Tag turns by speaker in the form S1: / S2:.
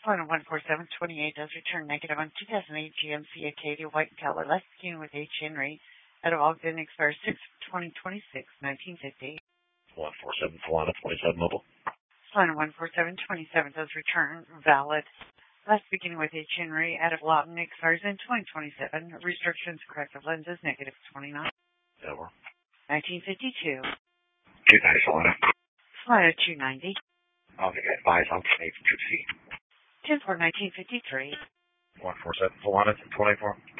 S1: Solana 14728 does return negative on 2008 GMC Acadia white in color, less beginning with H. Henry, out of Ogden, expires 6/2026, 1950.
S2: 147 Solana 27 mobile.
S1: Solana 14727 does return valid, last beginning with H. Henry, out of Lawton, expires in 2027. Restrictions, corrective lenses, negative 29.
S2: Over.
S1: 1952.
S2: 290 Solana.
S1: Solana 290.
S2: I'll get advised on 10-8 from 2C.
S1: 10/4/1953.
S2: 147 Solana 24.